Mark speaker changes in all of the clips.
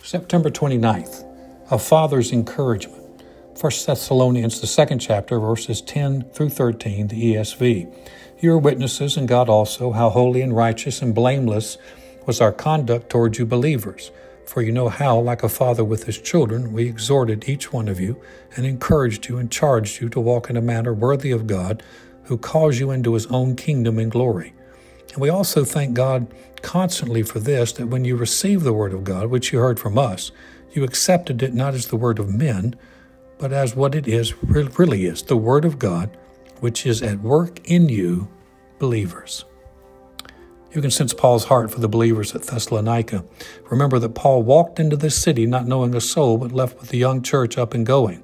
Speaker 1: September 29th, a father's encouragement. 1 Thessalonians, the 2nd chapter, verses 10 through 13, the ESV. You are witnesses, and God also, how holy and righteous and blameless was our conduct towards you believers. For you know how, like a father with his children, we exhorted each one of you and encouraged you and charged you to walk in a manner worthy of God, who calls you into his own kingdom and glory. And we also thank God constantly for this, that when you received the word of God, which you heard from us, you accepted it not as the word of men, but as what it really is, the word of God, which is at work in you, believers. You can sense Paul's heart for the believers at Thessalonica. Remember that Paul walked into this city not knowing a soul, but left with the young church up and going.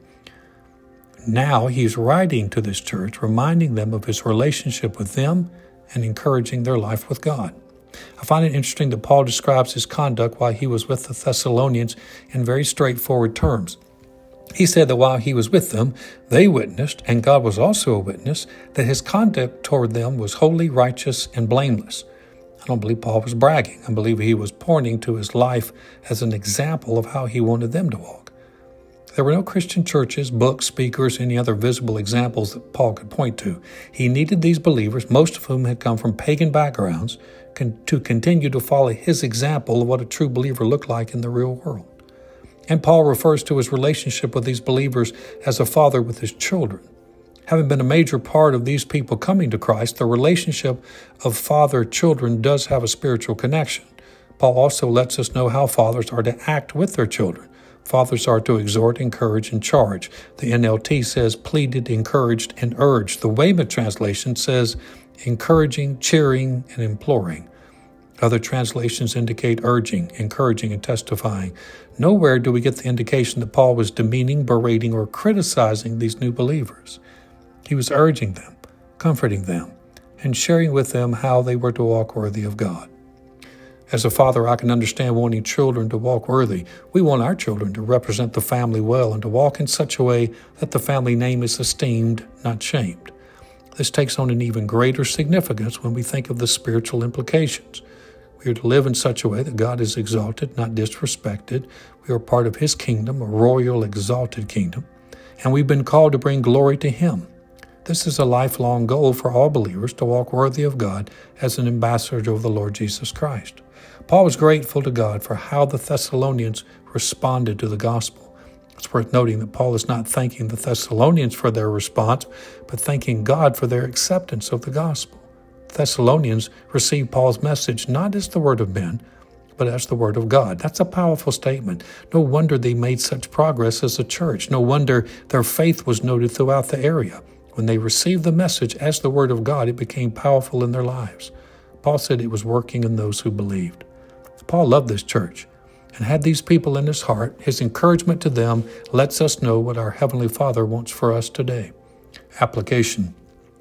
Speaker 1: Now he's writing to this church, reminding them of his relationship with them and encouraging their life with God. I find it interesting that Paul describes his conduct while he was with the Thessalonians in very straightforward terms. He said that while he was with them, they witnessed, and God was also a witness, that his conduct toward them was holy, righteous, and blameless. I don't believe Paul was bragging. I believe he was pointing to his life as an example of how he wanted them to walk. There were no Christian churches, books, speakers, any other visible examples that Paul could point to. He needed these believers, most of whom had come from pagan backgrounds, to continue to follow his example of what a true believer looked like in the real world. And Paul refers to his relationship with these believers as a father with his children. Having been a major part of these people coming to Christ, the relationship of father-children does have a spiritual connection. Paul also lets us know how fathers are to act with their children. Fathers are to exhort, encourage, and charge. The NLT says pleaded, encouraged, and urged. The Weymouth translation says encouraging, cheering, and imploring. Other translations indicate urging, encouraging, and testifying. Nowhere do we get the indication that Paul was demeaning, berating, or criticizing these new believers. He was urging them, comforting them, and sharing with them how they were to walk worthy of God. As a father, I can understand wanting children to walk worthy. We want our children to represent the family well and to walk in such a way that the family name is esteemed, not shamed. This takes on an even greater significance when we think of the spiritual implications. We are to live in such a way that God is exalted, not disrespected. We are part of his kingdom, a royal, exalted kingdom, and we've been called to bring glory to him. This is a lifelong goal for all believers, to walk worthy of God as an ambassador of the Lord Jesus Christ. Paul was grateful to God for how the Thessalonians responded to the gospel. It's worth noting that Paul is not thanking the Thessalonians for their response, but thanking God for their acceptance of the gospel. The Thessalonians received Paul's message not as the word of men, but as the word of God. That's a powerful statement. No wonder they made such progress as a church. No wonder their faith was noted throughout the area. When they received the message as the word of God, it became powerful in their lives. Paul said it was working in those who believed. Paul loved this church and had these people in his heart. His encouragement to them lets us know what our Heavenly Father wants for us today. Application.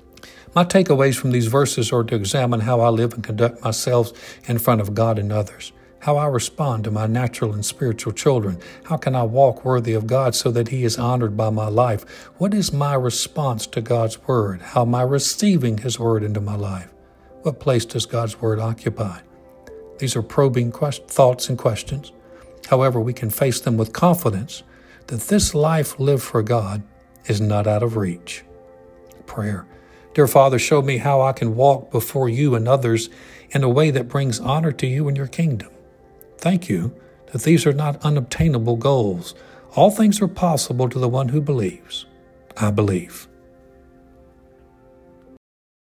Speaker 1: My takeaways from these verses are to examine how I live and conduct myself in front of God and others, how I respond to my natural and spiritual children. How can I walk worthy of God so that he is honored by my life? What is my response to God's word? How am I receiving his word into my life? What place does God's word occupy? These are probing thoughts and questions. However, we can face them with confidence that this life lived for God is not out of reach. Prayer. Dear Father, show me how I can walk before you and others in a way that brings honor to you and your kingdom. Thank you that these are not unobtainable goals. All things are possible to the one who believes. I believe.